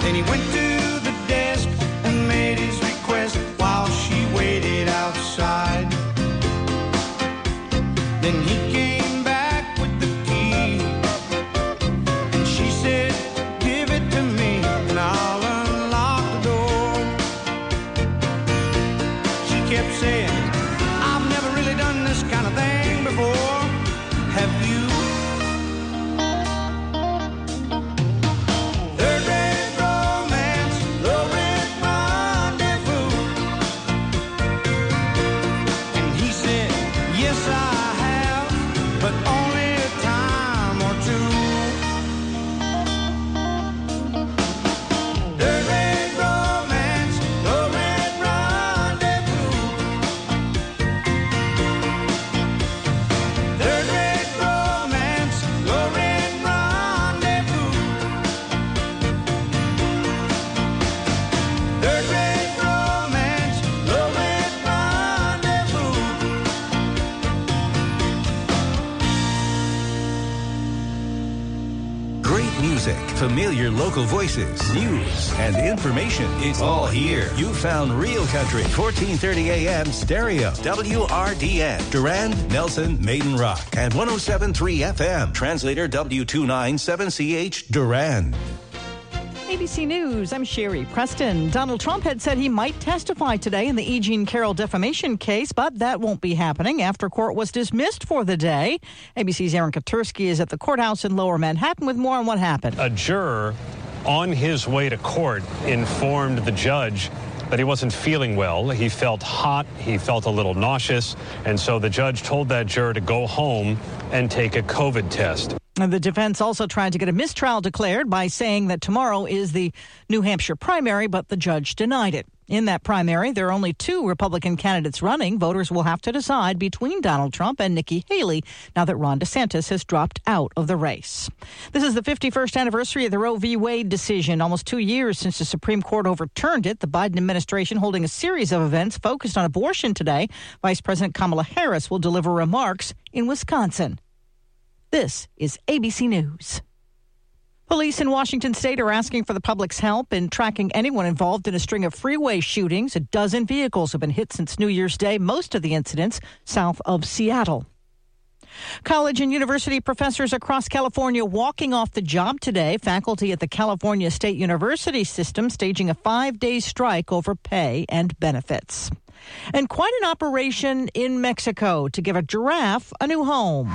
Then he went to the desk and made his request while she waited outside. Then he came back with the key, and she said, give it to me and I'll unlock the door. She kept saying, I've never really done this kind of thing before. Have you? Third rate romance, low rent rendezvous. And he said, yes, I have, but only a time or two. Third rate romance, low rent rendezvous. Third rate romance, low rent rendezvous. Third rate romance, low rent rendezvous. Great music, familiar local voices, news, and information. It's all here. You found Real Country, 1430 AM stereo, WRDN, Durand, Nelson, Maiden Rock, and 107.3 FM, translator W297CH, Durand. ABC News, I'm Sherry Preston. Donald Trump had said he might testify today in the E. Jean Carroll defamation case, but that won't be happening after court was dismissed for the day. ABC's Aaron Katursky is at the courthouse in Lower Manhattan with more on what happened. A juror on his way to court informed the judge that he wasn't feeling well. He felt hot, he felt a little nauseous, and so the judge told that juror to go home and take a COVID test. And the defense also tried to get a mistrial declared by saying that tomorrow is the New Hampshire primary, but the judge denied it. In that primary, there are only two Republican candidates running. Voters will have to decide between Donald Trump and Nikki Haley now that Ron DeSantis has dropped out of the race. This is the 51st anniversary of the Roe v. Wade decision, almost 2 years since the Supreme Court overturned it. The Biden administration holding a series of events focused on abortion today. Vice President Kamala Harris will deliver remarks in Wisconsin. This is ABC News. Police in Washington state are asking for the public's help in tracking anyone involved in a string of freeway shootings. A dozen vehicles have been hit since New Year's Day, most of the incidents south of Seattle. College and university professors across California walking off the job today. Faculty at the California State University system staging a 5-day strike over pay and benefits. And quite an operation in Mexico to give a giraffe a new home.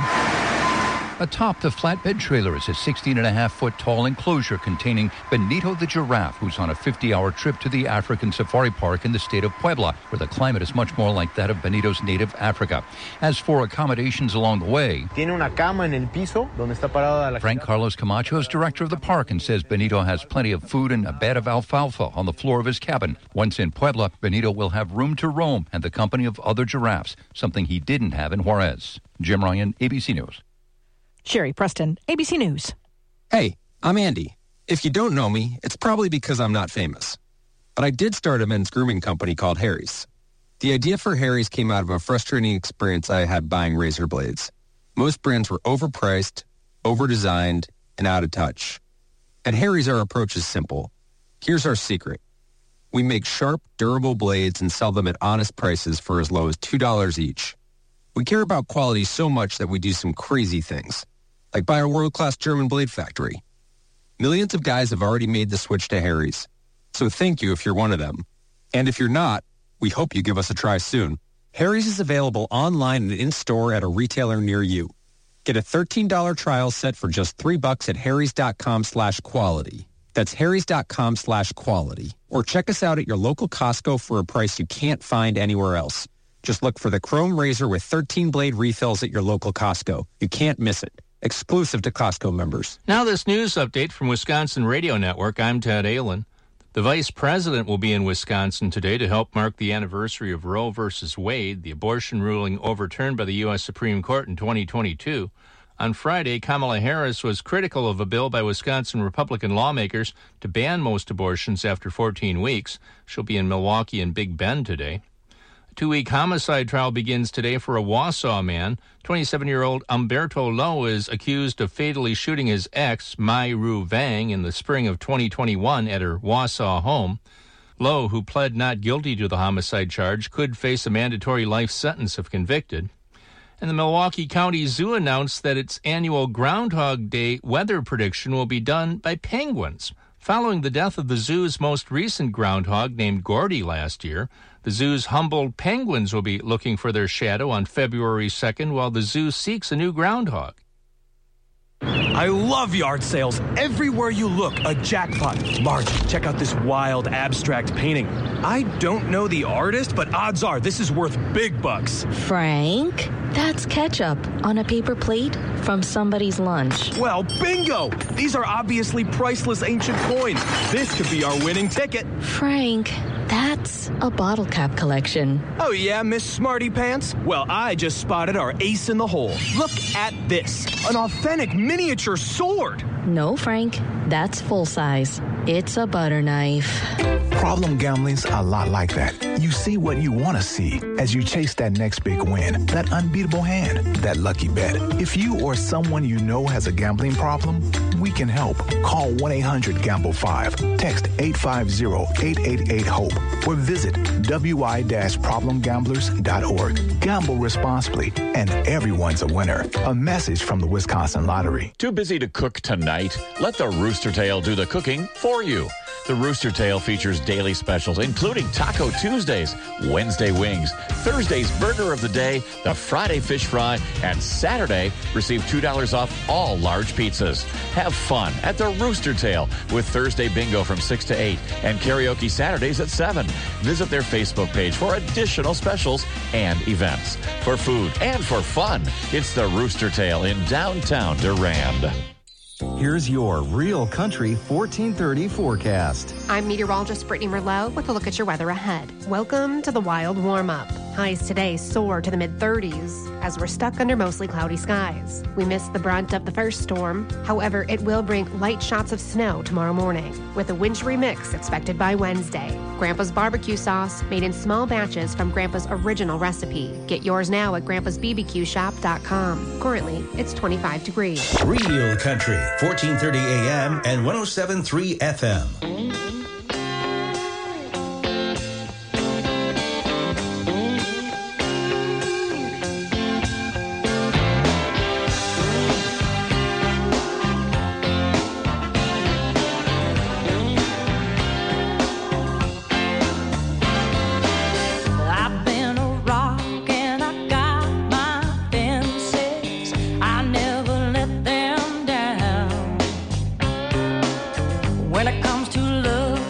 Atop the flatbed trailer is a 16.5-foot tall enclosure containing Benito the giraffe, who's on a 50-hour trip to the African Safari Park in the state of Puebla, where the climate is much more like that of Benito's native Africa. As for accommodations along the way, Frank Carlos Camacho is director of the park and says Benito has plenty of food and a bed of alfalfa on the floor of his cabin. Once in Puebla, Benito will have room to roam and the company of other giraffes, something he didn't have in Juarez. Jim Ryan, ABC News. Sherry Preston, ABC News. Hey, I'm Andy. If you don't know me, it's probably because I'm not famous. But I did start a men's grooming company called Harry's. The idea for Harry's came out of a frustrating experience I had buying razor blades. Most brands were overpriced, overdesigned, and out of touch. At Harry's, our approach is simple. Here's our secret. We make sharp, durable blades and sell them at honest prices for as low as $2 each. We care about quality so much that we do some crazy things, like buy a world-class German blade factory. Millions of guys have already made the switch to Harry's, so thank you if you're one of them. And if you're not, we hope you give us a try soon. Harry's is available online and in-store at a retailer near you. Get a $13 trial set for just $3 at harrys.com/quality. That's harrys.com/quality. Or check us out at your local Costco for a price you can't find anywhere else. Just look for the Chrome Razor with 13 blade refills at your local Costco. You can't miss it. Exclusive to Costco members. Now this news update from Wisconsin Radio Network. I'm Ted Ahlin. The vice president will be in Wisconsin today to help mark the anniversary of Roe v. Wade, the abortion ruling overturned by the U.S. Supreme Court in 2022. On Friday, Kamala Harris was critical of a bill by Wisconsin Republican lawmakers to ban most abortions after 14 weeks. She'll be in Milwaukee and Big Bend today. Two-week homicide trial begins today for a Wausau man. 27-year-old Umberto Lowe is accused of fatally shooting his ex, Mai Ru Vang, in the spring of 2021 at her Wausau home. Lowe, who pled not guilty to the homicide charge, could face a mandatory life sentence if convicted. And the Milwaukee County Zoo announced that its annual Groundhog Day weather prediction will be done by penguins. Following the death of the zoo's most recent groundhog named Gordy last year, the zoo's Humboldt penguins will be looking for their shadow on February 2nd while the zoo seeks a new groundhog. I love yard sales. Everywhere you look, a jackpot. Marge, check out this wild abstract painting. I don't know the artist, but odds are this is worth big bucks. Frank, that's ketchup on a paper plate from somebody's lunch. Well, bingo! These are obviously priceless ancient coins. This could be our winning ticket. Frank, that's a bottle cap collection. Oh yeah, Miss Smarty Pants? Well, I just spotted our ace in the hole. Look at this. An authentic miniature sword. No, Frank, that's full size. It's a butter knife. Problem gambling's a lot like that. You see what you want to see as you chase that next big win, that unbeatable hand, that lucky bet. If you or someone you know has a gambling problem, we can help. Call 1-800-GAMBLE-5, text 850-888-HOPE, or visit wi-problemgamblers.org. Gamble responsibly, and everyone's a winner. A message from the Wisconsin Lottery. Too busy to cook tonight? Let the Rooster Tail do the cooking for you. The Rooster Tail features daily specials, including Taco Tuesdays, Wednesday wings, Thursday's burger of the day, the Friday fish fry, and Saturday, receive $2 off all large pizzas. Have fun at the Rooster Tail with Thursday bingo from 6 to 8 and karaoke Saturdays at 7. Visit their Facebook page for additional specials and events. For food and for fun, it's the Rooster Tail in downtown Durand. Here's your Real Country 1430 forecast. I'm meteorologist Brittany Merlot with a look at your weather ahead. Welcome to the wild warm-up. Highs today soar to the mid-30s as we're stuck under mostly cloudy skies. We missed the brunt of the first storm. However, it will bring light shots of snow tomorrow morning with a wintry mix expected by Wednesday. Grandpa's barbecue sauce made in small batches from Grandpa's original recipe. Get yours now at grandpa'sbbqshop.com. Currently, it's 25 degrees. Real Country 1430 AM and 107.3 FM. I've been a rock and I got my fences. I never let them down. When it comes to love,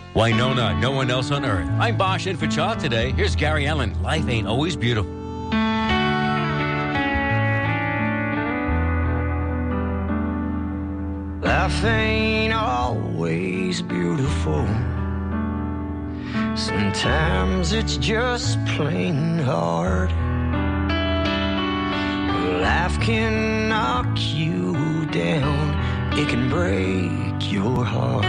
Winona, no one else on earth. I'm Bosch in for Chaw today. Here's Gary Allen. Life ain't always beautiful. Life ain't always beautiful. Sometimes it's just plain hard. Life can knock you down. It can break your heart.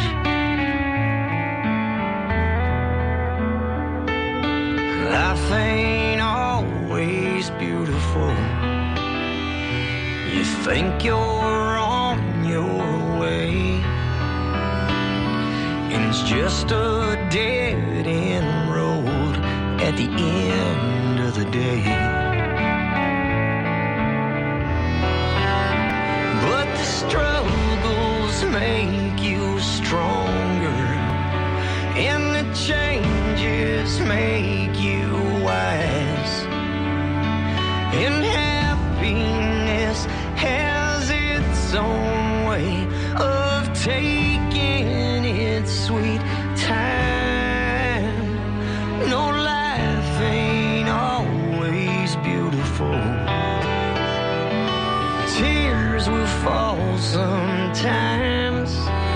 Life ain't always beautiful. You think you're on your way, and it's just a dead-end road at the end of the day. But the struggles make you stronger, and the changes make you wise. And happiness has its own way of taking its sweet time. No, life ain't always beautiful. Tears will fall sometimes.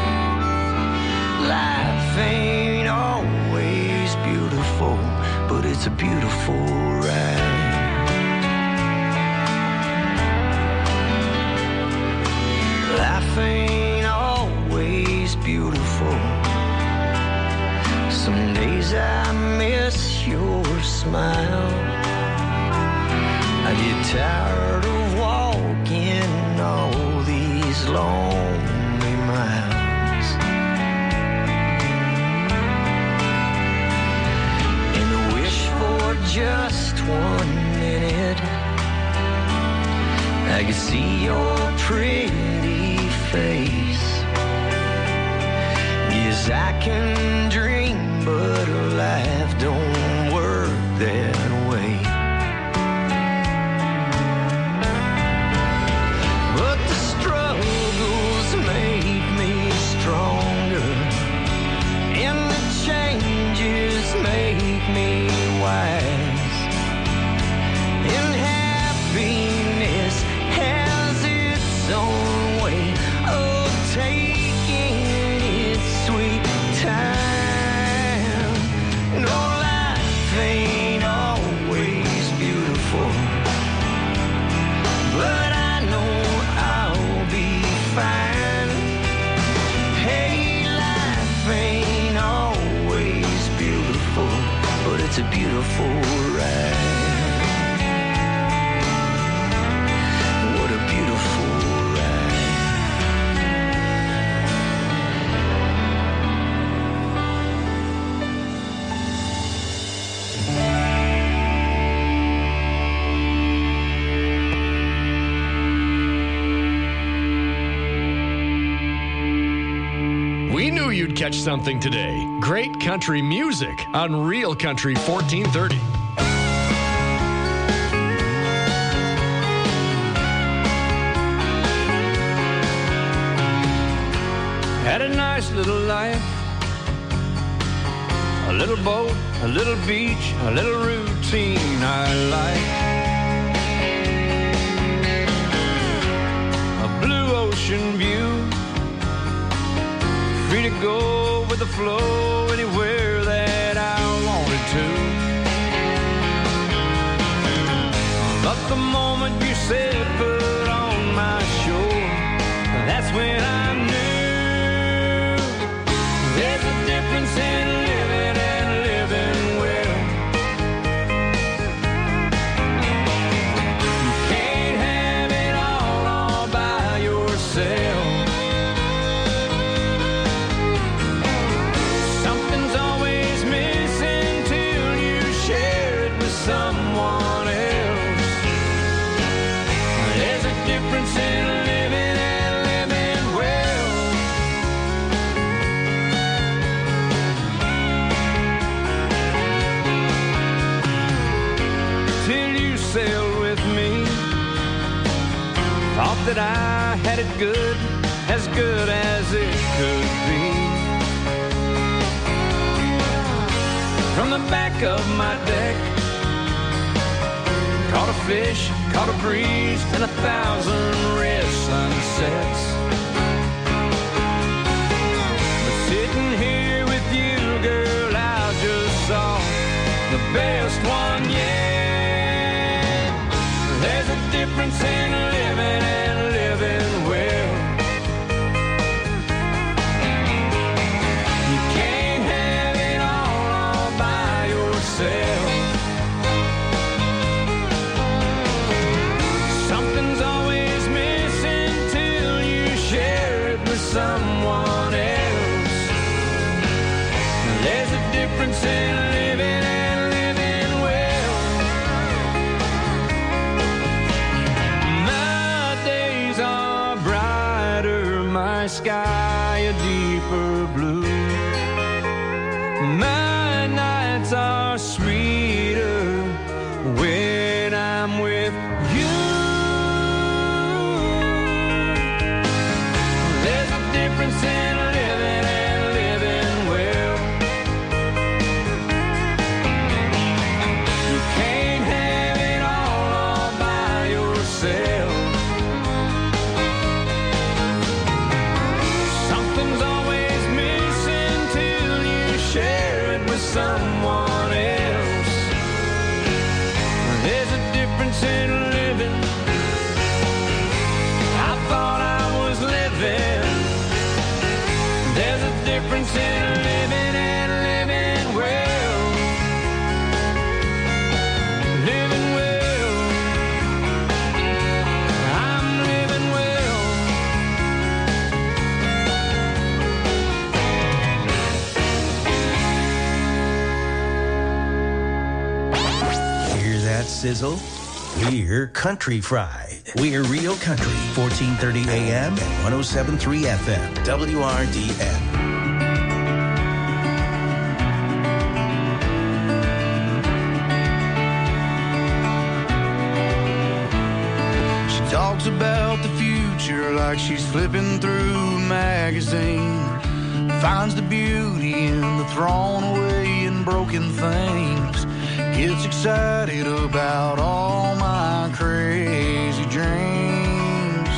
Life ain't always beautiful, but it's a beautiful ride. Life ain't always beautiful. Some days I miss your smile. I get tired of walking all these lonely miles, and I wish for just 1 minute I could see your pretty face. Yes, I can dream, but life don't work that way. But the struggles make me stronger, and the changes make me wise. And happiness has its own way of taking its sweet time. No, life ain't always beautiful, but I know I'll be fine. Hey, life ain't always beautiful, but it's a beautiful ride. What a beautiful ride. We knew you'd catch something today. Great country music on Real Country 1430. Had a nice little life, a little boat, a little beach, a little routine I like. A blue ocean view, free to go with the flow anywhere that I wanted to. But the moment you said put on my shore, that's when I knew there's a difference in living and living well. You can't have it all by yourself. Something's always missing till you share it with someone else. There's a difference in living and living well. Till you sailed with me, thought that I had it good as it could be. the back of my deck. Caught a fish, caught a breeze, and 1,000 red sunsets. But sitting here with you, girl, I just saw the best one yet. There's a difference in living and living well. You can't have it all by yourself. Something's always missing till you share it with someone else. There's a difference in living and living well. My days are brighter, my sky a deeper blue. My nights are sweeter when I'm with you. There's a difference in living and living well. You can't have it all by yourself. Something's always missing till you share it with someone else. There's a difference in living. I thought I was living. There's a difference in living and living well. Living well. I'm living well. Hear that sizzle? We're Country Fried. We're Real Country, 1430 AM and 107.3 FM, WRDN. She talks about the future like she's flipping through a magazine. Finds the beauty in the thrown away and broken things. Gets excited about all my crazy dreams.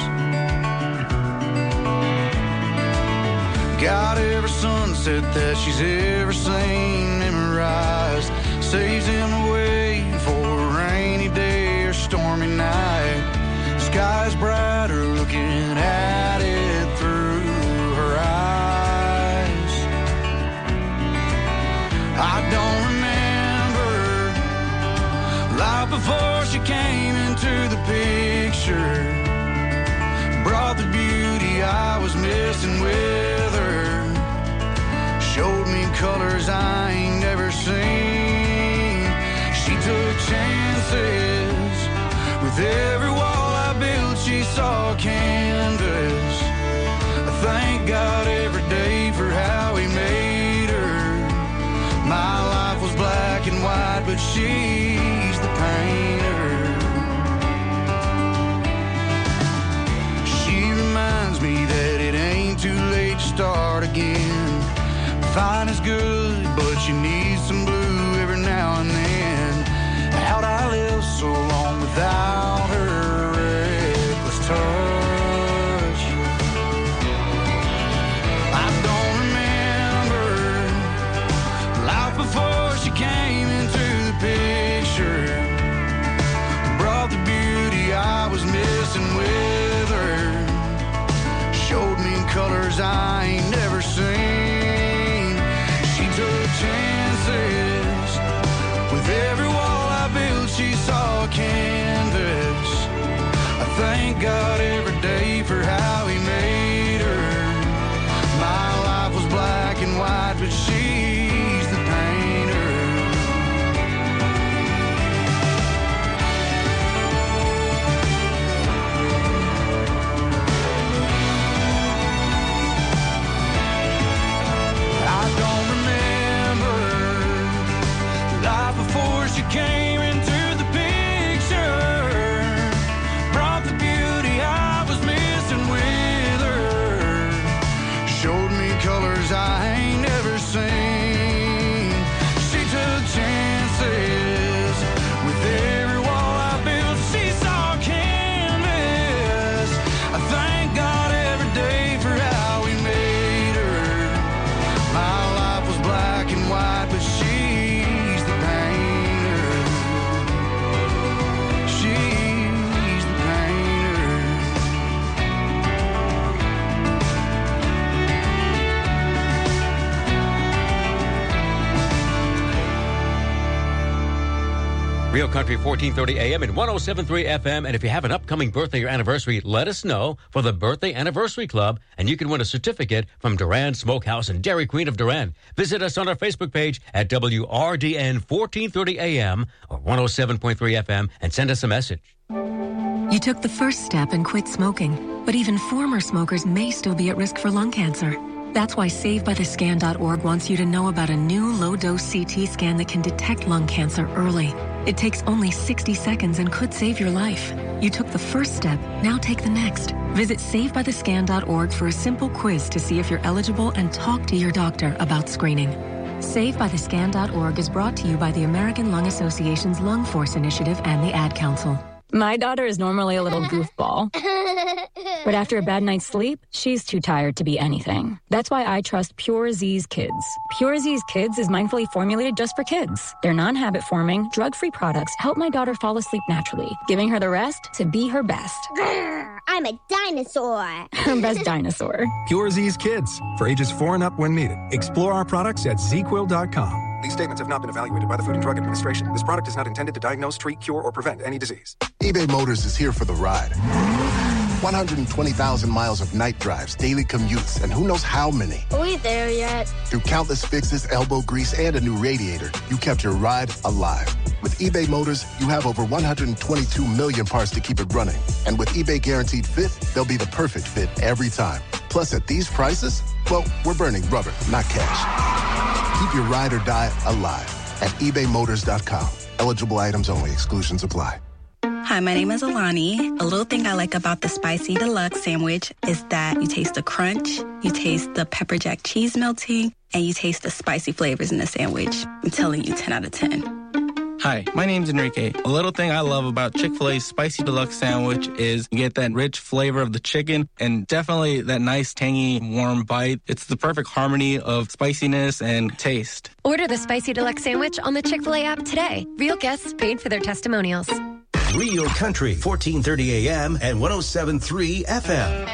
Got every sunset that she's ever seen memorized. Saves him away for a rainy day or stormy night. Sky's brighter looking at it through her eyes. I don't remember life before she came into the picture. Brought the beauty I was missing with her. Showed me colors I ain't never seen. She took chances. With every wall I built, she saw a canvas. I thank God every day for how he made her. My life was black and white, but she's the painter. She reminds me that it ain't too late to start again. Fine is good, but you need some blue every now and then. How'd I live so long without her reckless touch? I don't remember life before she came into the picture. Brought the beauty I was missing with her. Showed me colors I ain't never seen. She took chances. With every wall I built, she saw a canvas. I thank God every day for how he made her. My life was black and white, but she's the painter. I don't remember life before she came into the picture. Brought the beauty I was missing with her. Showed me colors I ain't never seen. black and white, but she's the painter. She's the painter. Real Country 1430 AM and 107.3 FM. And if you have an upcoming birthday or anniversary, let us know for the Birthday Anniversary Club, and you can win a certificate from Duran Smokehouse and Dairy Queen of Duran. Visit us on our Facebook page at WRDN 1430 AM or 107.3 FM and send us a message. You took the first step and quit smoking, but even former smokers may still be at risk for lung cancer. That's why SaveByTheScan.org wants you to know about a new low-dose CT scan that can detect lung cancer early. It takes only 60 seconds and could save your life. You took the first step, now take the next. Visit SaveByTheScan.org for a simple quiz to see if you're eligible and talk to your doctor about screening. SaveByTheScan.org is brought to you by the American Lung Association's Lung Force Initiative and the Ad Council. My daughter is normally a little goofball, but after a bad night's sleep, she's too tired to be anything. That's why I trust Pure Z's Kids. Pure Z's Kids is mindfully formulated just for kids. Their non-habit forming, drug-free products help my daughter fall asleep naturally, giving her the rest to be her best. I'm a dinosaur. Her best dinosaur. Pure Z's Kids, for ages 4 and up when needed. Explore our products at zquill.com. These statements have not been evaluated by the Food and Drug Administration. This product is not intended to diagnose, treat, cure, or prevent any disease. eBay Motors is here for the ride. 120,000 miles of night drives, daily commutes, and who knows how many. Are we there yet? Through countless fixes, elbow grease, and a new radiator, you kept your ride alive. With eBay Motors, you have over 122 million parts to keep it running. And with eBay Guaranteed Fit, they'll be the perfect fit every time. Plus, at these prices, well, we're burning rubber, not cash. Keep your ride or die alive at ebaymotors.com. Eligible items only. Exclusions apply. Hi, my name is Alani. A little thing I like about the Spicy Deluxe sandwich is that you taste the crunch, you taste the pepper jack cheese melting, and you taste the spicy flavors in the sandwich. I'm telling you, 10 out of 10. Hi, my name's Enrique. A little thing I love about Chick-fil-A's Spicy Deluxe sandwich is you get that rich flavor of the chicken and definitely that nice, tangy, warm bite. It's the perfect harmony of spiciness and taste. Order the Spicy Deluxe sandwich on the Chick-fil-A app today. Real guests paid for their testimonials. Real Country, 1430 AM and 107.3 FM.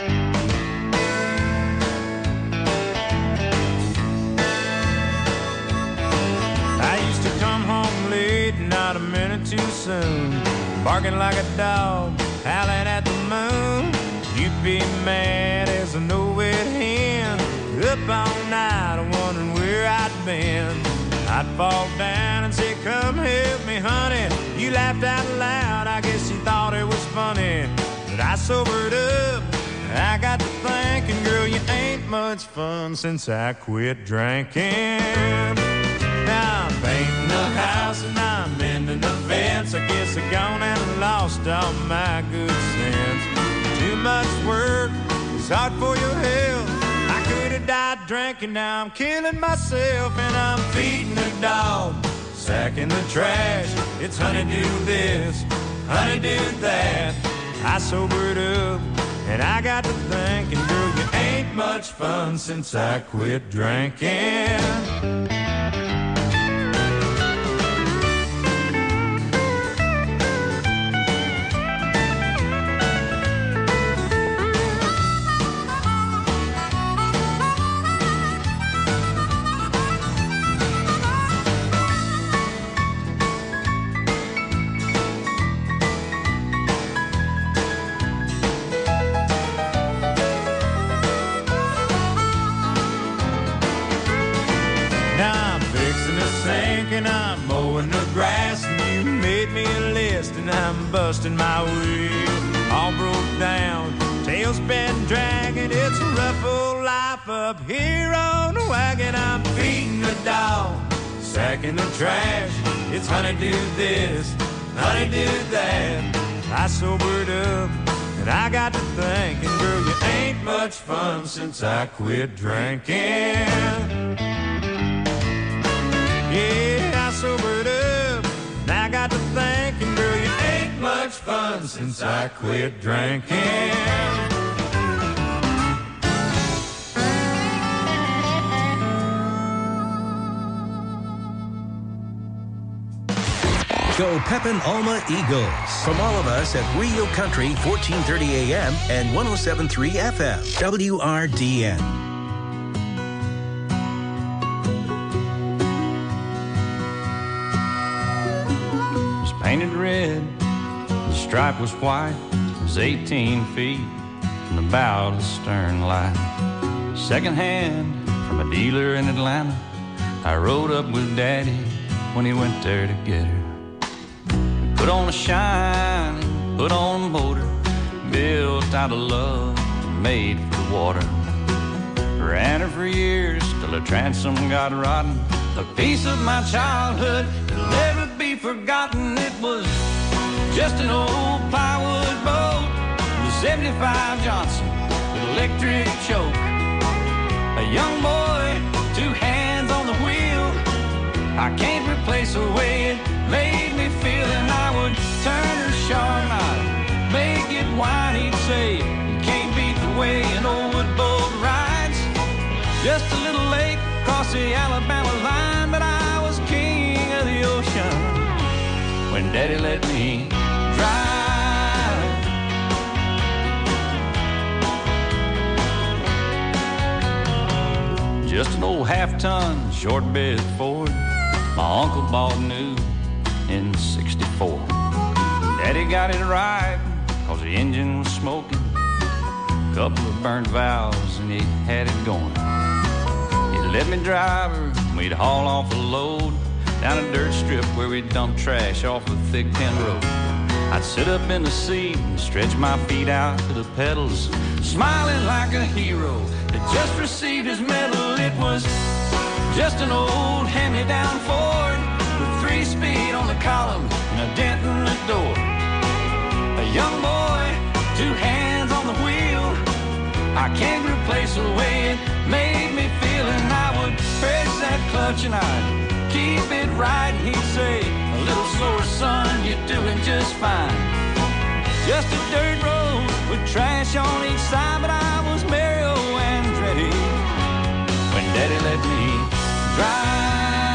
Not a minute too soon, barking like a dog, howling at the moon. You'd be mad as a no-wet hen, up all night wondering where I'd been. I'd fall down and say, come help me, honey. You laughed out loud, I guess you thought it was funny. But I sobered up, I got to thinking, girl, you ain't much fun since I quit drinking. Now I'm painting the house and I'm mending the fence. I guess I gone and lost all my good sense. Too much work, it's hard for your health. I could have died drinking, now I'm killing myself. And I'm feeding the dog, sacking the trash. It's honey do this, honey do that. I sobered up and I got to thinking, girl, you ain't much fun since I quit drinking. I'm busting my wheel, all broke down, tailspin dragging. It's a rough old life up here on the wagon. I'm feeding the dog, sacking the trash. It's honey do this, honey do that. I sobered up and I got to thinking, girl, you ain't much fun since I quit drinking. Yeah, I sobered up and I got to thinking, girl, you ain't much fun since I quit drinking. Go Pepin Alma Eagles. From all of us at Rio Country, 1430 AM and 107.3 FM. WRDN. It was painted red, the stripe was white. It was 18 feet from the bow to the stern light. Second hand from a dealer in Atlanta. I rode up with Daddy when he went there to get her. Put on a shine, put on a motor, built out of love, made for the water. Ran her for years till her transom got rotten. A piece of my childhood that'll never be forgotten. It was just an old plywood boat, the 75 Johnson with electric choke. A young boy, 2 hands on the wheel. I can't replace the way it made me feel. And I would turn her sharp and I'd make it whine. He'd say, you can't beat the way an old wood boat rides. Just a little lake across the Alabama line, but I was king of the ocean when Daddy let me drive. Just an old half-ton short bed Ford my uncle bought new in '64. Daddy got it right, cause the engine was smoking. Couple of burnt valves and he had it going. He'd let me drive her, and we'd haul off a load down a dirt strip where we'd dump trash off a thick tin road. I'd sit up in the seat and stretch my feet out to the pedals, smiling like a hero that just received his medal. It was just an old hand-me-down Ford with 3-speed on the column and a dent in the door. A young boy, 2 hands on the wheel. I can't replace the way it made me feel. And I would press that clutch and I'd keep it right. And he'd say, a little slower, son, you're doing just fine. Just a dirt road with trash on each side, but I was Mario Andretti when Daddy let me drive.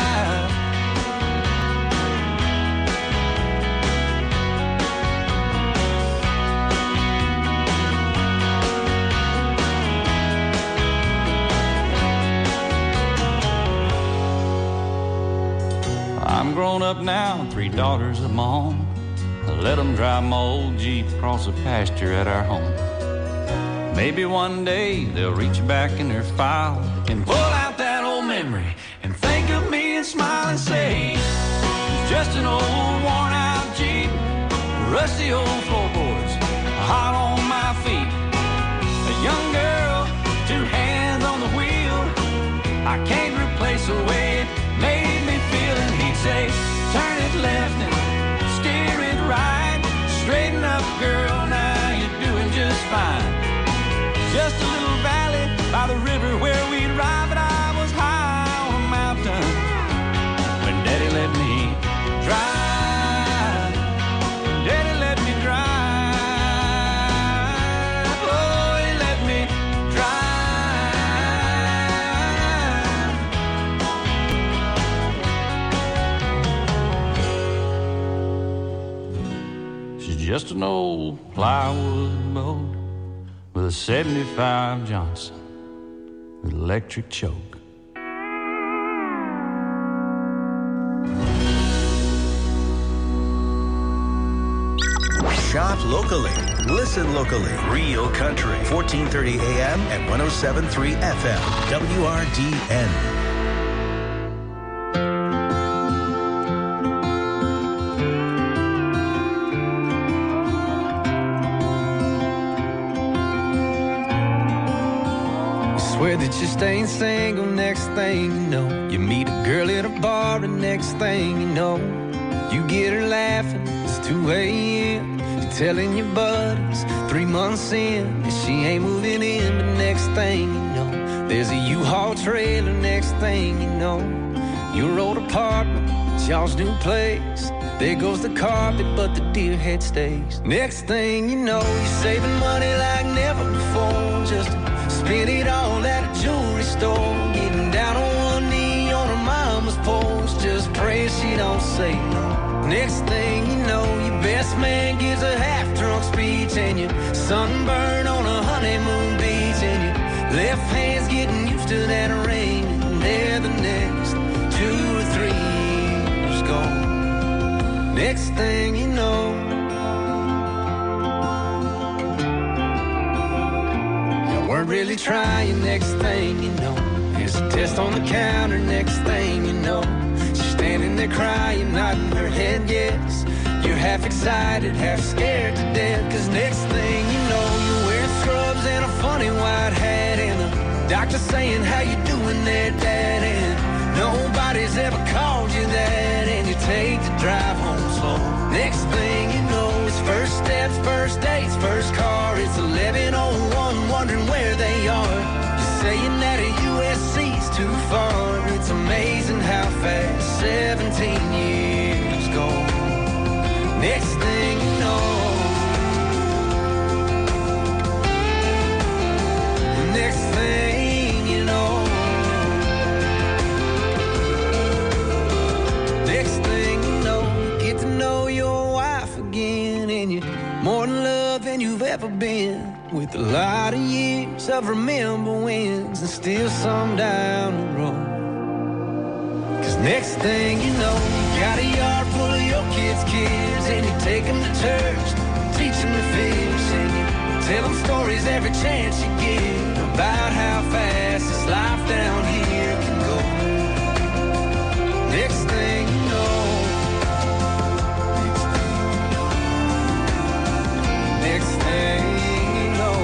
I'm grown up now, 3 daughters of my own. I let them drive my old Jeep across the pasture at our home. Maybe one day they'll reach back in their file and pull out that old memory and think of me and smile and say, it's just an old worn out Jeep, rusty old floorboards, hot on my feet. A young girl, 2 hands on the wheel. I can't replace the way it made me feel. And he'd say, turn it left and steer it right. Straighten up, girl, now you're doing just fine. Just a little valley by the river where we'd ride, but I was high on a mountain when Daddy let me drive. Daddy let me drive. Oh, he let me drive. She's just an old plywood boat with a 75 Johnson with electric choke. Shop locally. Listen locally. Real Country. 1430 AM and 107.3 FM. WRDN. Swear that you're staying single, next thing you know, you meet a girl at a bar, and next thing you know, you get her laughing, it's 2 a.m. You're telling your buddies 3 months in that she ain't moving in, but next thing you know, there's a U-Haul trailer, next thing you know, your old apartment, it's y'all's new place. There goes the carpet, but the deer head stays. Next thing you know, you're saving money like never before, just spend it all at a jewelry store, getting down on one knee on her mama's porch, just just pray she don't say no. Next thing you know, your best man gives a half-drunk speech, and you sunburn on a honeymoon beach, and your left hand's getting used to that ring, and there the next 2 or 3 years go. Next thing you know, you weren't really trying. Next thing you know, there's a test on the counter. Next thing you know, she's standing there crying, nodding her head yes. You're half excited, half scared to death, 'cause next thing you know, you're wearing scrubs and a funny white hat, and the doctor saying, how you doing there, Dad? And nobody's ever called you that, and you take the drive home slow. Next thing you know, it's first steps, first dates, first car. It's 11:01, wondering where they are. You're saying that a USC's too far. It's amazing how fast 17 years go. Next thing you know, next thing you know, next thing you know, you get to know your wife again, and you're more in love than you've ever been, with a lot of years of remember wins and still some down the road. 'Cause next thing you know, you got a yard full of your kids' kids, and you take them to church, teach them to fish, and you tell them stories every chance you get about how fast this life down here can go. Next thing you know, next thing you know,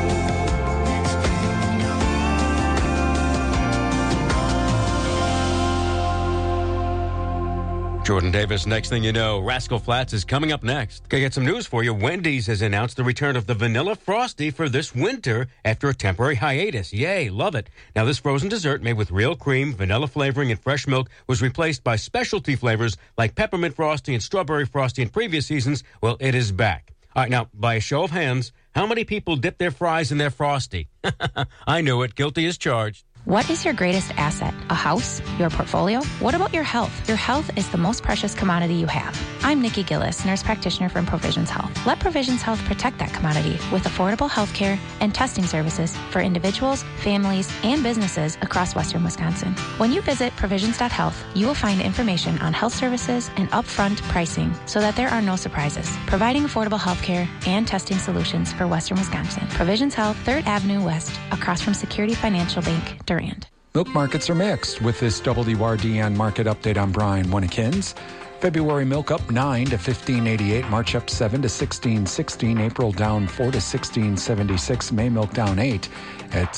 Jordan Davis, next thing you know, Rascal Flatts is coming up next. Gonna get some news for you. Wendy's has announced the return of the Vanilla Frosty for this winter after a temporary hiatus. Yay, love it. Now, this frozen dessert made with real cream, vanilla flavoring, and fresh milk was replaced by specialty flavors like peppermint frosty and strawberry frosty in previous seasons. Well, it is back. All right, now, by a show of hands, how many people dip their fries in their Frosty? I knew it. Guilty as charged. What is your greatest asset? A house? Your portfolio? What about your health? Your health is the most precious commodity you have. I'm Nikki Gillis, nurse practitioner from Provisions Health. Let Provisions Health protect that commodity with affordable health care and testing services for individuals, families, and businesses across western Wisconsin. When you visit provisions.health, you will find information on health services and upfront pricing so that there are no surprises, providing affordable health care and testing solutions for western Wisconsin. Provisions Health, 3rd Avenue West, across from Security Financial Bank, Durand. Milk markets are mixed. With this WRDN market update, I'm Brian Winnekins. February milk up 9 to 15.88. March up 7 to 16.16. April down 4 to 16.76. May milk down 8 at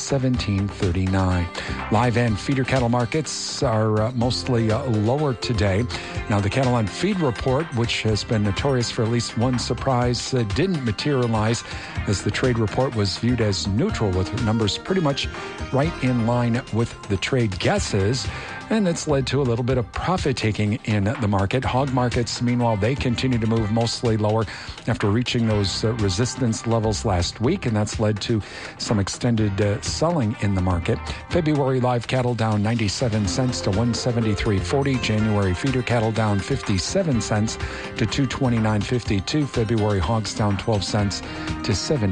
17.39. Live and feeder cattle markets are mostly lower today. Now, the cattle on feed report, which has been notorious for at least one surprise, didn't materialize as the trade report was viewed as neutral, with numbers pretty much right in line with the trade guesses. And it's led to a little bit of profit-taking in the market. Hog markets, meanwhile, they continue to move mostly lower after reaching those resistance levels last week, and that's led to some extended selling in the market. February live cattle down 97 cents to 173.40. January feeder cattle down 57 cents to 229.52. February hogs down 12 cents to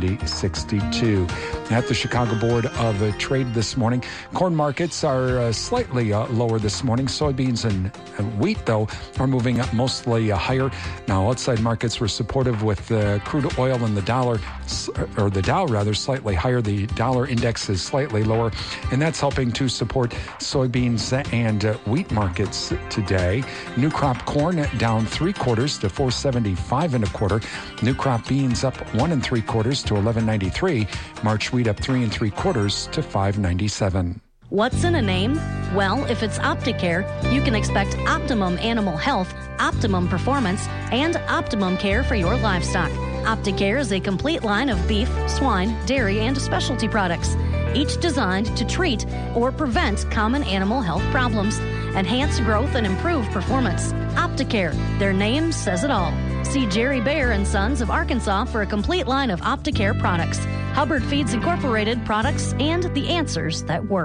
70.62. At the Chicago Board of Trade this morning, corn markets are slightly lower this morning. Soybeans and wheat, though, are moving up mostly higher. Now, outside markets were supportive with crude oil and the dollar, or the Dow rather, slightly higher. The dollar index is slightly lower, and that's helping to support soybeans and wheat markets today. New crop corn down 3/4 to 475 1/4. New crop beans up 1 3/4 to 11.93. March wheat up 3 3/4 to 5.97. What's in a name? Well, if it's Opticare, you can expect optimum animal health, optimum performance, and optimum care for your livestock. Opticare is a complete line of beef, swine, dairy, and specialty products, each designed to treat or prevent common animal health problems, enhance growth, and improve performance. Opticare, their name says it all. See Jerry Baer and Sons of Arkansas for a complete line of Opticare products, Hubbard Feeds Incorporated products, and the answers that work.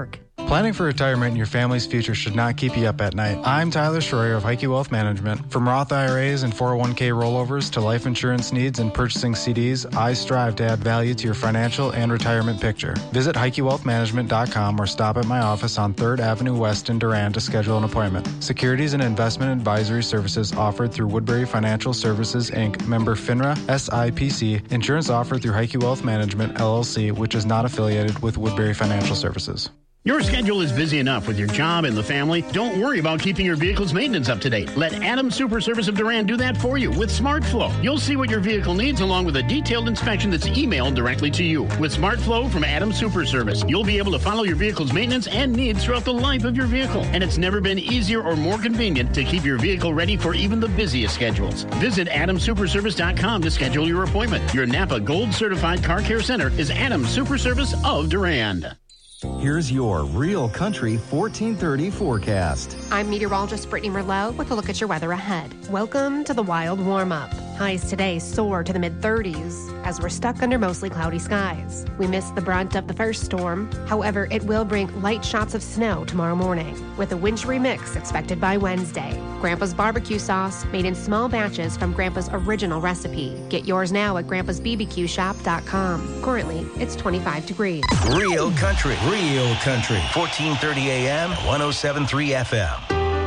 Planning for retirement and your family's future should not keep you up at night. I'm Tyler Schroyer of Heike Wealth Management. From Roth IRAs and 401k rollovers to life insurance needs and purchasing CDs, I strive to add value to your financial and retirement picture. Visit HeikeWealthManagement.com or stop at my office on 3rd Avenue West in Durand to schedule an appointment. Securities and investment advisory services offered through Woodbury Financial Services, Inc., member FINRA, SIPC. Insurance offered through Heike Wealth Management, LLC, which is not affiliated with Woodbury Financial Services. Your schedule is busy enough with your job and the family. Don't worry about keeping your vehicle's maintenance up to date. Let Adams Super Service of Durand do that for you with SmartFlow. You'll see what your vehicle needs along with a detailed inspection that's emailed directly to you. With SmartFlow from Adams Super Service, you'll be able to follow your vehicle's maintenance and needs throughout the life of your vehicle. And it's never been easier or more convenient to keep your vehicle ready for even the busiest schedules. Visit AdamSuperService.com to schedule your appointment. Your Napa Gold Certified Car Care Center is Adams Super Service of Durand. Here's your Real Country 1430 forecast. I'm meteorologist Brittany Merlot with a look at your weather ahead. Welcome to the Wild Warm-Up. Highs today soar to the mid-30s as we're stuck under mostly cloudy skies. We missed the brunt of the first storm. However, it will bring light shots of snow tomorrow morning, with a wintry mix expected by Wednesday. Grandpa's barbecue sauce, made in small batches from Grandpa's original recipe. Get yours now at grandpa'sbbqshop.com. Currently, it's 25 degrees. Real Country. Real Country. 1430 AM, 107.3 FM.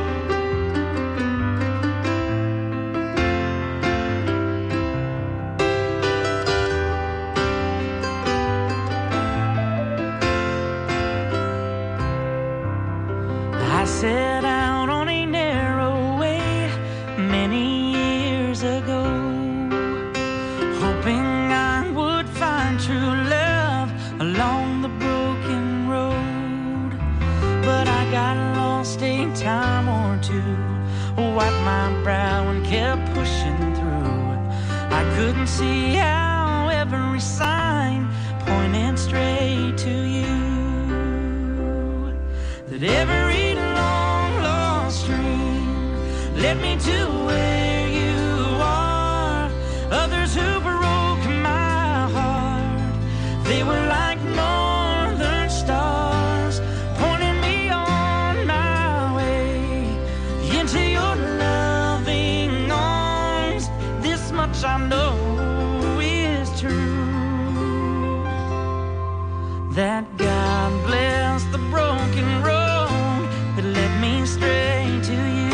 I set out on a narrow way many years ago, hoping I would find true love along the broken road. But I got lost a time or two, wiped my brow and kept pushing through. I couldn't see how every sign pointed straight to you, that every long lost dream led me to where you are. Others who broke my heart, they were like northern stars, pointing me on my way into your loving arms. This much I know is true, that God bless the broken road that led me straight to you.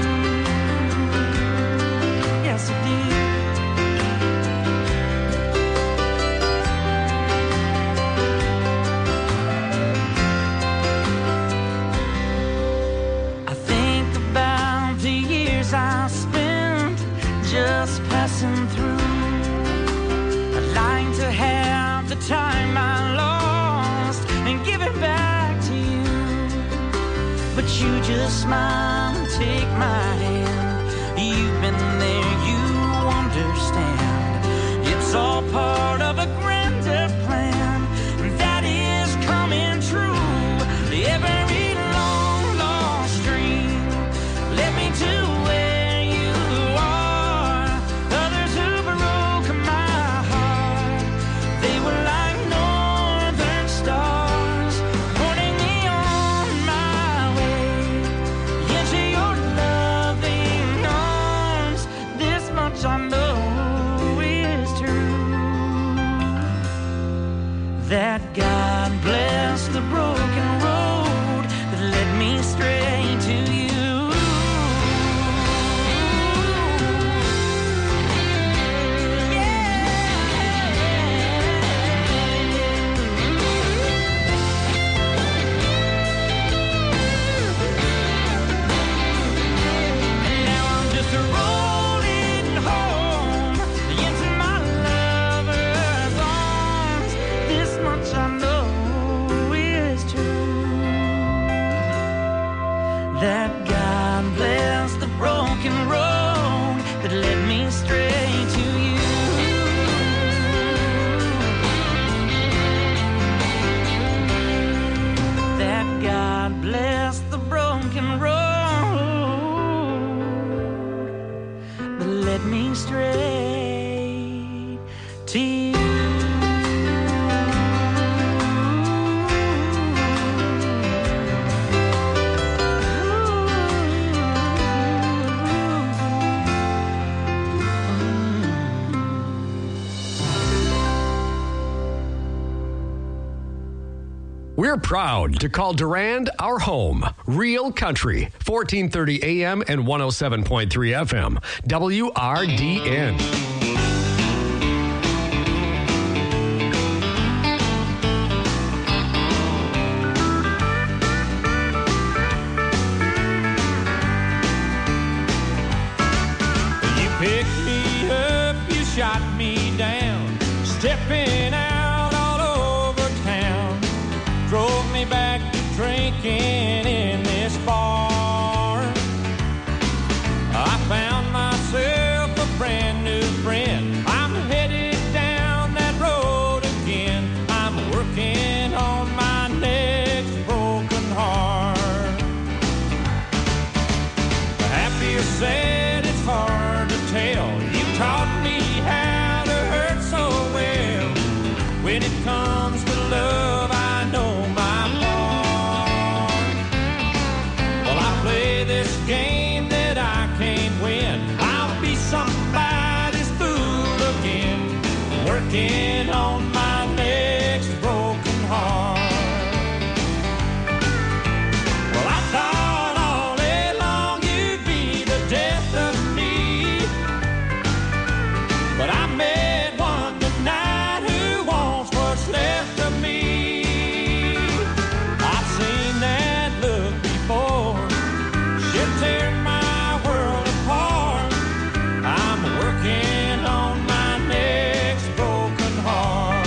Yes, it did. I think about the years I spent just passing through. I'd like to have the time I lost and give it back to you, but you just smile and take my hand. You've been there, you understand. It's all part of a grander plan that is coming true. Every long lost dream led me to where you are. Others who broke my heart, they were like northern stars, pointing me on my way into your loving arms. This much I know is true, that God bless the broken road that led me straight to you. And now I'm just rolling home into my lover's arms. This much I know is true, that God bless the broken road that led me straight to you. That God bless the broken road that led me straight to you. We're proud to call Durand our home. Real Country, 1430 AM and 107.3 FM. WRDN. Picked me up, you shot me down, stepping out all over town, drove me back to drinking in this bar. I found myself a brand new friend, I'm headed down that road again, I'm working on my next broken heart. Happy or sad, it's hard to tell. You taught me how to hurt so well. When it comes to love, I know my part. Well, I play this game that I can't win. I'll be somebody's fool again, working on my next broken heart. Well, I thought all day long you'd be the death of me, but I met one tonight who wants what's left of me. I've seen that look before, she'll tear my world apart. I'm working on my next broken heart.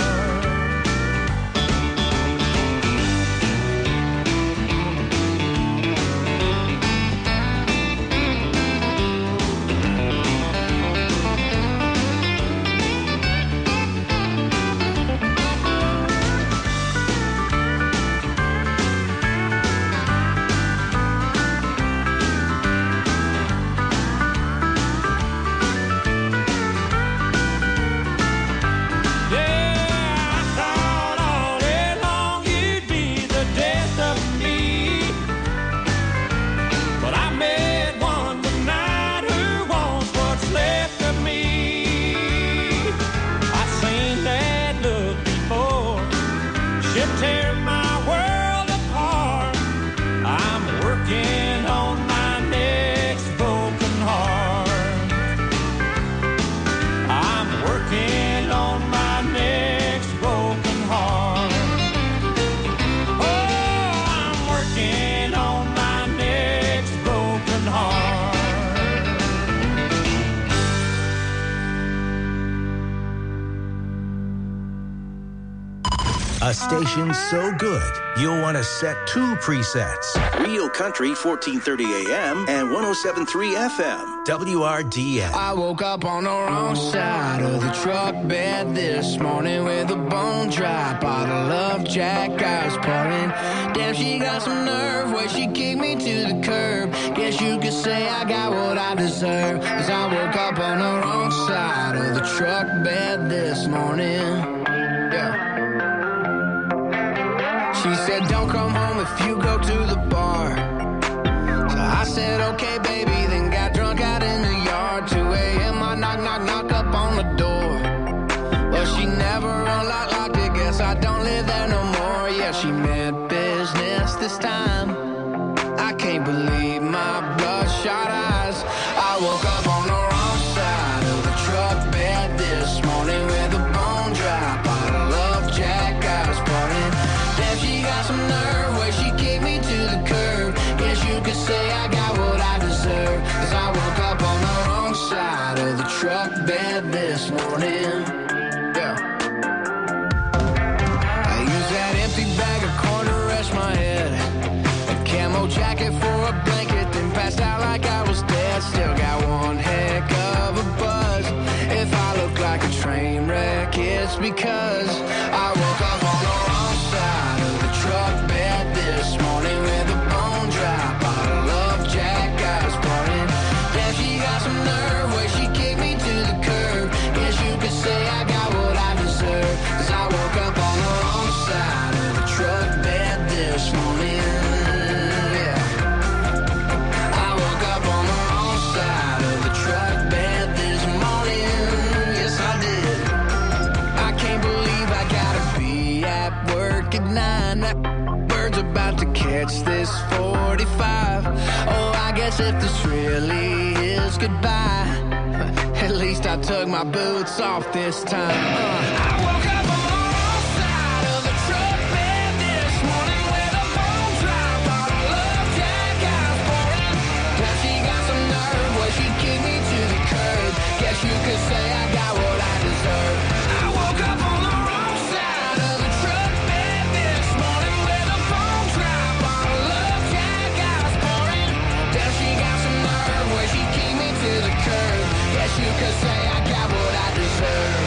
Yeah, I thought all day long you'd be the death of me, but I met one tonight who wants what's left of me. I've seen that look before, she'll tear my world apart. I'm working on my next broken heart. I'm working on my next broken heart. Oh, I'm working on my next broken heart. A station so good, you'll want to set two presets. Real Country, 1430 AM and 107.3 FM. WRDN. I woke up on the wrong side of the truck bed this morning with a bone dry bottle of Jack I was pouring. Damn, she got some nerve where she kicked me to the curb. Guess you could say I got what I deserve, 'cause I woke up on the wrong side of the truck bed this morning. Yeah. She said, don't come home if you go to the bar. So I said, okay, baby, then got drunk out in the yard. 2 a.m., I knock up on the door. Well, she never unlocked it, guess I don't live there no more. Yeah, she meant business this time. I can't believe my bloodshot eyes. I woke up on the wrong side of the truck bed this morning with a bone dry guess if this really is goodbye, at least I took my boots off this time. I woke up on the wrong side of the truck bed this morning with a bone dry bottle of Jack I was pouring. Now she got some nerve where she kicked me to the curb. Guess you could say I got what I deserve. I woke up on the wrong side of the truck bed this morning with a bone dry bottle of Jack I was pouring. Now she got some nerve where she kicked me to the curb. Guess you could say I got what I deserve.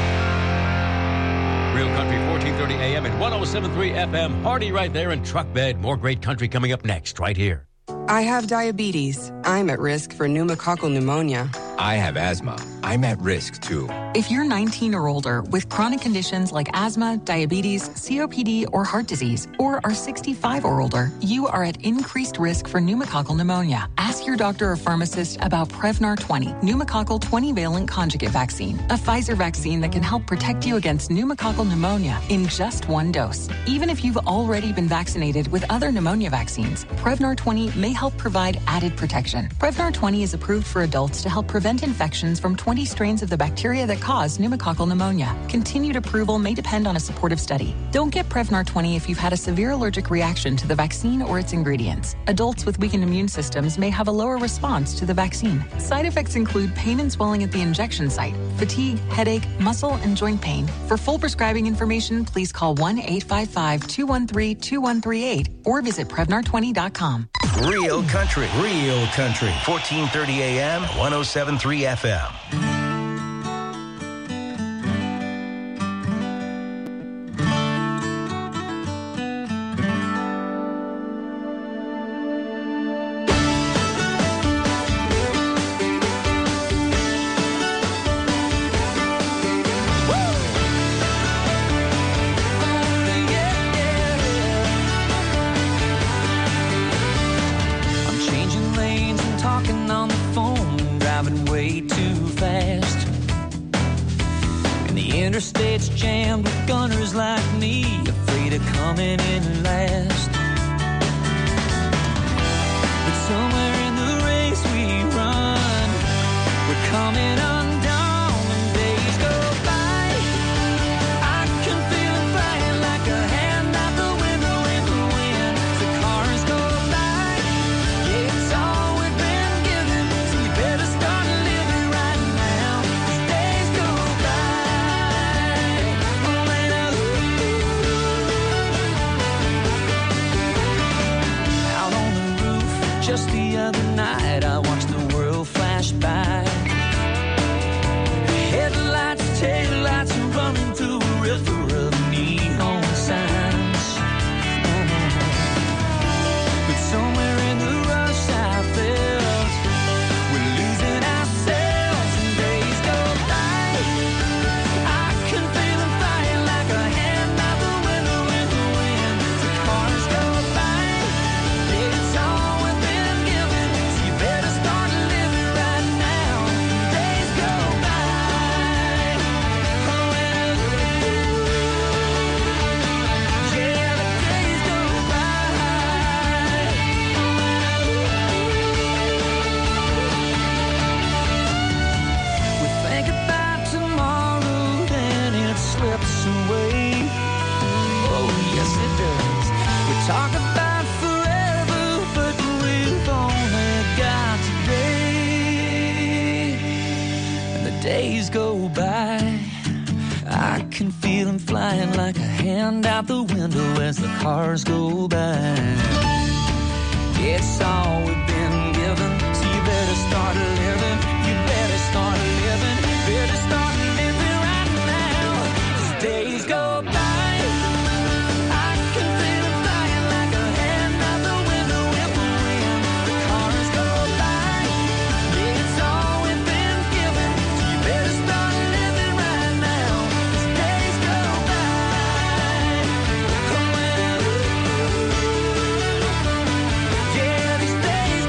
Real Country, 1430 AM and 107.3 FM. Hardy right there in Truck Bed. More great country coming up next, right here. I have diabetes. I'm at risk for pneumococcal pneumonia. I have asthma. I'm at risk too. If you're 19 or older with chronic conditions like asthma, diabetes, COPD, or heart disease, or are 65 or older, you are at increased risk for pneumococcal pneumonia. Ask your doctor or pharmacist about Prevnar 20, pneumococcal 20-valent conjugate vaccine, a Pfizer vaccine that can help protect you against pneumococcal pneumonia in just one dose. Even if you've already been vaccinated with other pneumonia vaccines, Prevnar 20 may help provide added protection. Prevnar 20 is approved for adults to help prevent infections from 20 strains of the bacteria that cause pneumococcal pneumonia. Continued approval may depend on a supportive study. Don't get Prevnar 20 if you've had a severe allergic reaction to the vaccine or its ingredients. Adults with weakened immune systems may have a lower response to the vaccine. Side effects include pain and swelling at the injection site, fatigue, headache, muscle, and joint pain. For full prescribing information, please call 1-855-213-2138 or visit Prevnar20.com. Real country, 1430 AM, 107.3 FM. Interstate's jammed with gunners like me, afraid of coming in last. But somewhere in the race we run, we're coming undone when days go by. I can feel them flying like a hand out the window in the wind. The cars go by, yeah, it's all we've been given, so you better start living right now. These days go by. Just the other night, I watched the world flash by. Headlights, taillights, running through a river of neon signs. But somewhere in the rush, I felt we're losing ourselves, and days go by. I can feel them flying like a hand out the window in the wind. The cars go by, it's all talk about forever, but we've only got today. And the days go by, I can feel them flying like a hand out the window as the cars go by. It's all we've been given, so you better start living. You better start living. Better start living right now. These days go by. Days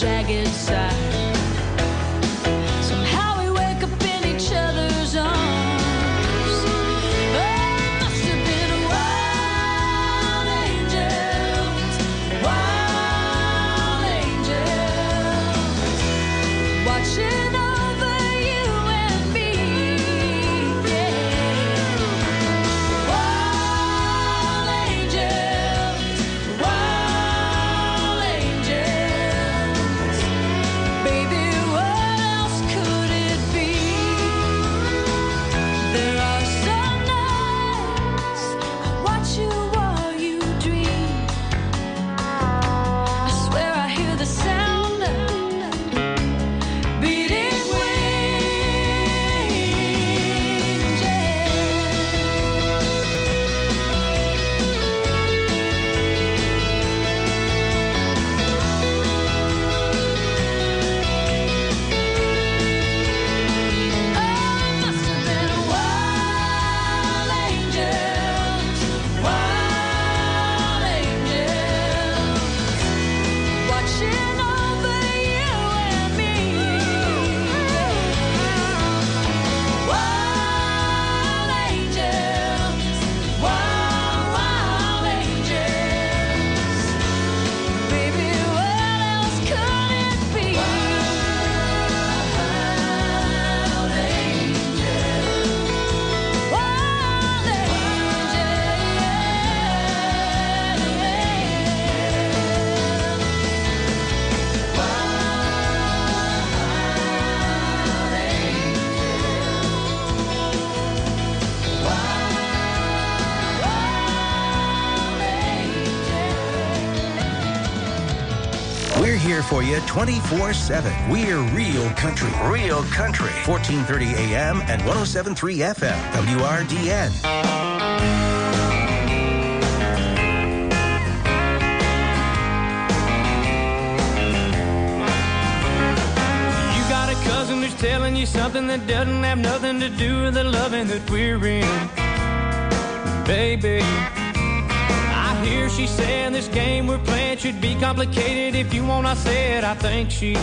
jagged side. Somehow we wake up in each other's arms. Oh, must have been wild angels, watching over you and me. Yeah. Wild angels, baby, what else could it be? There are some nights I watch you while you dream. I swear I hear the sound of beating wings. Must have been wild angels, watching over you and me. Wild angels, baby, what else could it be? Wild We're here for you 24/7. We're Real Country. Real Country. 1430 AM and 107.3 FM. WRDN. You got a cousin who's telling you something that doesn't have nothing to do with the loving that we're in. Baby, I hear she saying this game we're playing should be complicated. If you want, I said I think she's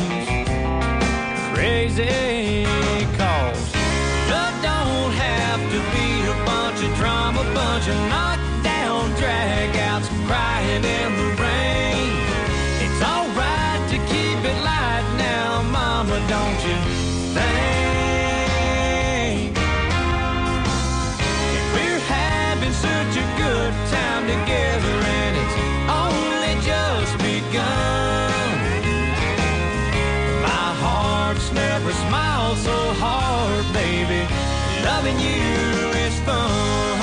crazy. Cause love don't have to be a bunch of drama, bunch of knockdown dragouts, crying in the rain. It's alright to keep it light now, mama, don't you think? And we're having such a good time together, and it's only just begun. My heart's never smiled so hard, baby. Loving you is fun.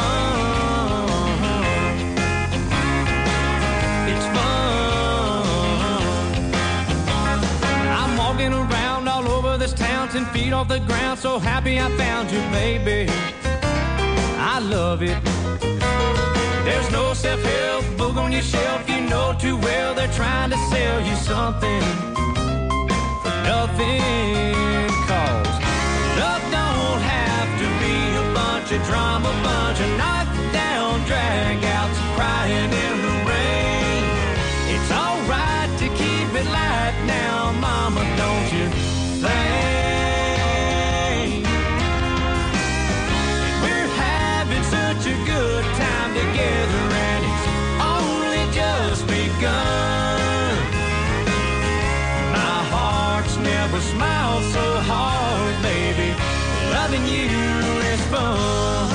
It's fun. I'm walking around all over this town, 10 feet off the ground, so happy I found you, baby. I love it. There's no self-help book on your shelf. You know too well they're trying to sell you something for nothing. Cause love don't have to be a bunch of drama, bunch of knockdown dragouts, crying in the rain. It's alright to keep it light now, mama, don't you think? We're having such a good time together, and it's only just begun. My heart's never smiled so hard, baby. Loving you is fun.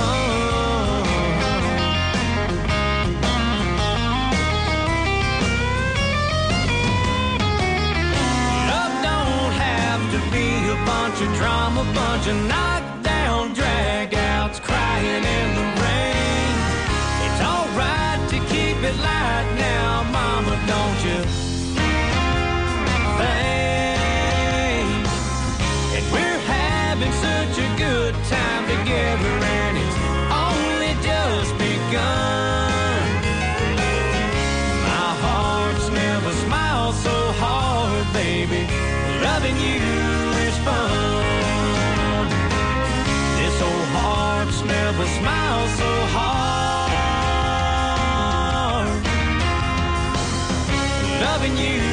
Love don't have to be a bunch of drama, bunch of knockdown dragouts, crying in the rain. It's alright to keep it light now, mama, don't you think? And we're having such a good time together, and it's only just begun. My heart's never smiled so hard, baby. Loving you is fun. This old heart's never smiled so hard. Loving you